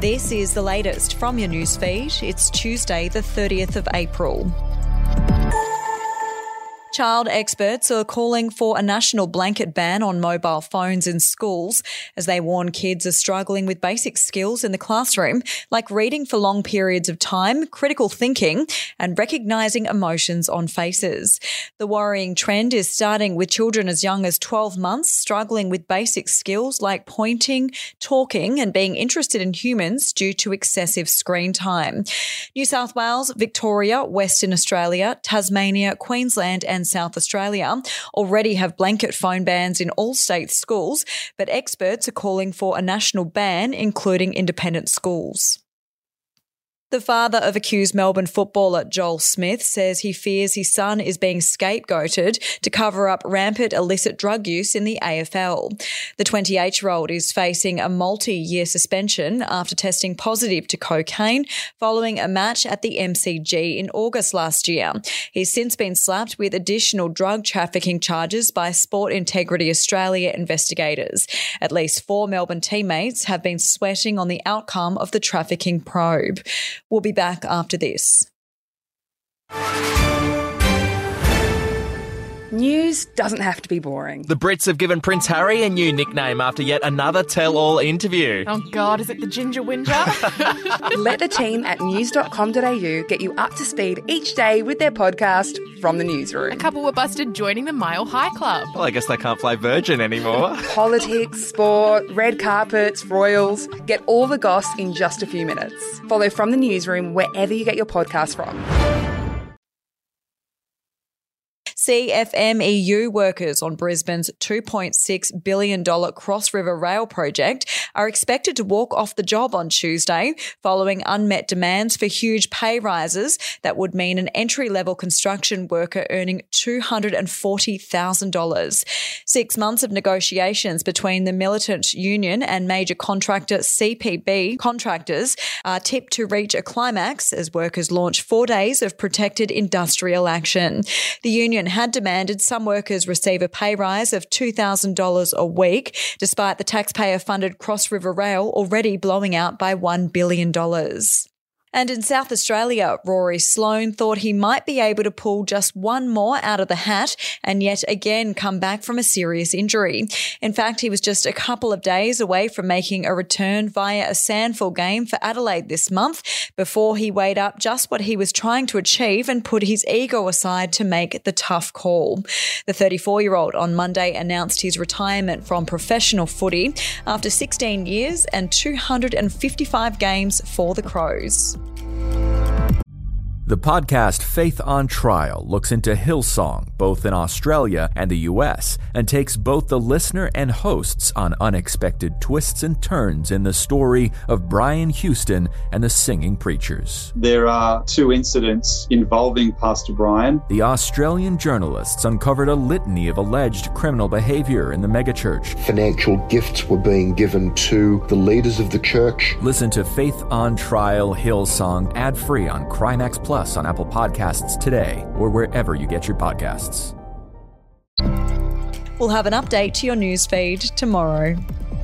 This is the latest from your newsfeed. It's Tuesday, the 30th of April. Child experts are calling for a national blanket ban on mobile phones in schools as they warn kids are struggling with basic skills in the classroom, like reading for long periods of time, critical thinking, and recognising emotions on faces. The worrying trend is starting with children as young as 12 months struggling with basic skills like pointing, talking, and being interested in humans due to excessive screen time. New South Wales, Victoria, Western Australia, Tasmania, Queensland, and South Australia already have blanket phone bans in all state schools, but experts are calling for a national ban, including independent schools. The father of accused Melbourne footballer Joel Smith says he fears his son is being scapegoated to cover up rampant illicit drug use in the AFL. The 28-year-old is facing a multi-year suspension after testing positive to cocaine following a match at the MCG in August last year. He's since been slapped with additional drug trafficking charges by Sport Integrity Australia investigators. At least 4 Melbourne teammates have been sweating on the outcome of the trafficking probe. We'll be back after this. News doesn't have to be boring. The Brits have given Prince Harry a new nickname after yet another tell-all interview. Oh God, is it the Ginger Whinger? Let the team at news.com.au get you up to speed each day with their podcast, From the Newsroom. A couple were busted joining the Mile High Club. Well, I guess they can't play Virgin anymore. Politics, sport, red carpets, royals. Get all the goss in just a few minutes. Follow From the Newsroom wherever you get your podcast from. CFMEU workers on Brisbane's $2.6 billion Cross River Rail project are expected to walk off the job on Tuesday following unmet demands for huge pay rises that would mean an entry-level construction worker earning $240,000. 6 months of negotiations between the militant union and major contractor CPB contractors are tipped to reach a climax as workers launch 4 days of protected industrial action. The union had demanded some workers receive a pay rise of $2,000 a week, despite the taxpayer-funded Cross River Rail already blowing out by $1 billion. And in South Australia, Rory Sloane thought he might be able to pull just one more out of the hat and yet again come back from a serious injury. In fact, he was just a couple of days away from making a return via a SANFL game for Adelaide this month before he weighed up just what he was trying to achieve and put his ego aside to make the tough call. The 34-year-old on Monday announced his retirement from professional footy after 16 years and 255 games for the Crows. The podcast Faith on Trial looks into Hillsong, both in Australia and the US, and takes both the listener and hosts on unexpected twists and turns in the story of Brian Houston and the Singing Preachers. There are 2 incidents involving Pastor Brian. The Australian journalists uncovered a litany of alleged criminal behaviour in the megachurch. Financial gifts were being given to the leaders of the church. Listen to Faith on Trial Hillsong ad-free on Crimex Plus on Apple Podcasts today or wherever you get your podcasts. We'll have an update to your newsfeed tomorrow.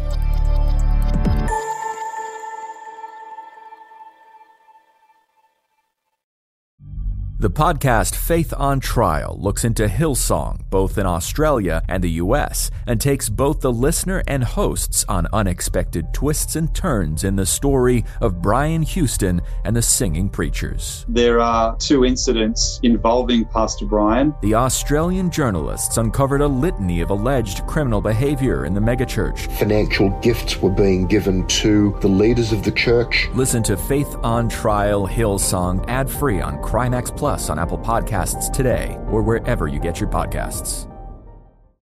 The podcast Faith on Trial looks into Hillsong, both in Australia and the US, and takes both the listener and hosts on unexpected twists and turns in the story of Brian Houston and the Singing Preachers. There are 2 incidents involving Pastor Brian. The Australian journalists uncovered a litany of alleged criminal behaviour in the megachurch. Financial gifts were being given to the leaders of the church. Listen to Faith on Trial Hillsong ad-free on Crimex Plus on Apple Podcasts today or wherever you get your podcasts.